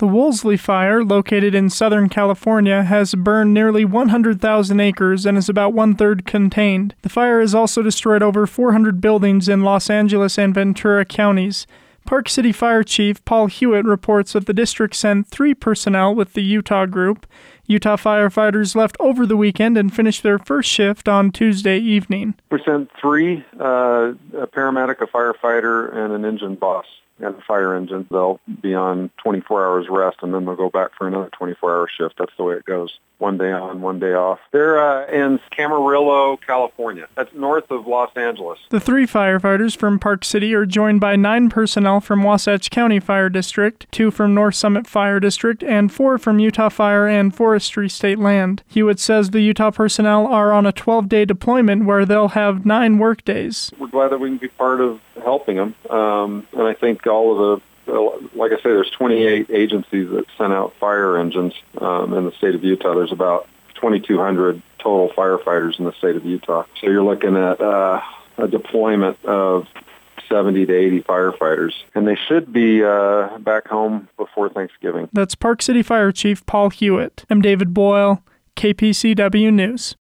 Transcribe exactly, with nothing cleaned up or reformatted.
The Wolseley Fire, located in Southern California, has burned nearly one hundred thousand acres and is about one-third contained. The fire has also destroyed over four hundred buildings in Los Angeles and Ventura counties. Park City Fire Chief Paul Hewitt reports that the district sent three personnel with the Utah group. Utah firefighters left over the weekend and finished their first shift on Tuesday evening. We sent three, uh, a paramedic, a firefighter, and an engine boss and a fire engine. They'll be on twenty-four hours rest, and then they'll go back for another twenty-four hour shift. That's the way it goes. One day on, one day off. They're uh, in Camarillo, California. That's north of Los Angeles. The three firefighters from Park City are joined by nine personnel from Wasatch County Fire District, two from North Summit Fire District, and four from Utah Fire and Forestry State Land. Hewitt says the Utah personnel are on a twelve-day deployment where they'll have nine work days. We're glad that we can be part of helping them, um, and I think all of the like I say, there's twenty-eight agencies that sent out fire engines um, in the state of Utah. There's about twenty-two hundred total firefighters in the state of Utah. So you're looking at uh, a deployment of seventy to eighty firefighters, and they should be uh, back home before Thanksgiving. That's Park City Fire Chief Paul Hewitt. I'm David Boyle, K P C W News.